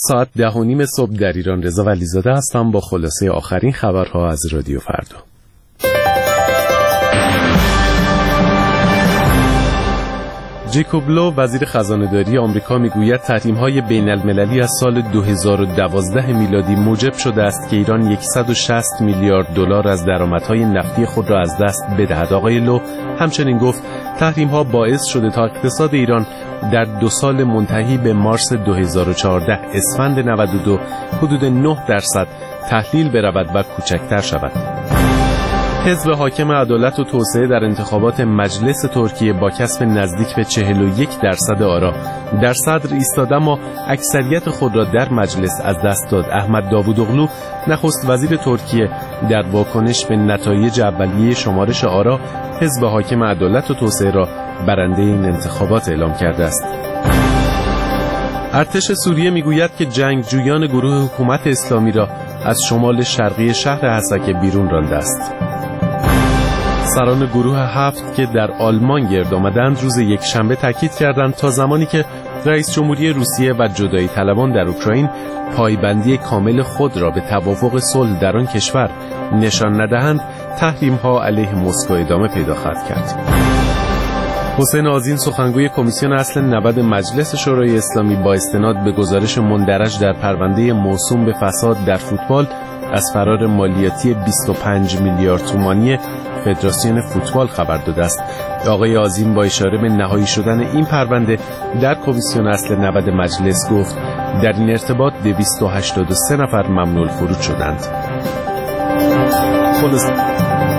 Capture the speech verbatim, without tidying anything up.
ساعت ده و نیم صبح در ایران. رضا ولیزاده هستم با خلاصه آخرین خبرها از رادیو فردا. جیکوب لو وزیر خزانه‌داری آمریکا میگوید تحریم‌های بین‌المللی از سال دو هزار و دوازده میلادی موجب شده است که ایران صد و شصت میلیارد دلار از درآمدهای نفتی خود را از دست بدهد. آقای لو همچنین گفت تحریم‌ها باعث شده تا اقتصاد ایران در دو سال منتهی به مارس دو هزار و چهارده اسفند نود و دو حدود نه درصد تحلیل برود و کوچکتر شود. حزب حاکم عدالت و توسعه در انتخابات مجلس ترکیه با کسب نزدیک به چهل و یک درصد آرا در صدر ایستاد، اما اکثریت خود را در مجلس از دست داد. احمد داوودوغلو نخست وزیر ترکیه در واکنش به نتایج اولیه شمارش آرا حزب حاکم عدالت و توسعه را برنده این انتخابات اعلام کرده است. ارتش سوریه میگوید که جنگجویان گروه حکومت اسلامی را از شمال شرقی شهر حسکه بیرون رانده است. سران گروه هفت که در آلمان گرد آمدند روز یک شنبه تاکید کردند تا زمانی که رئیس جمهوری روسیه و جدایی طلبان در اوکراین پایبندی کامل خود را به توافق صلح در آن کشور نشان ندهند، تحریم‌ها علیه مسکو ادامه پیدا خواهد کرد. حسین آذین سخنگوی کمیسیون اصل نود مجلس شورای اسلامی با استناد به گزارش مندرج در پرونده موسوم به فساد در فوتبال از فرار مالیاتی بیست و پنج میلیارد تومانی فدراسیون فوتبال خبر داده است. آقای آذین با اشاره به نهایی شدن این پرونده در کمیسیون اصل نود مجلس گفت در این ارتباط دویست و هشتاد و سه نفر ممنوع الخروج شدند. خلاص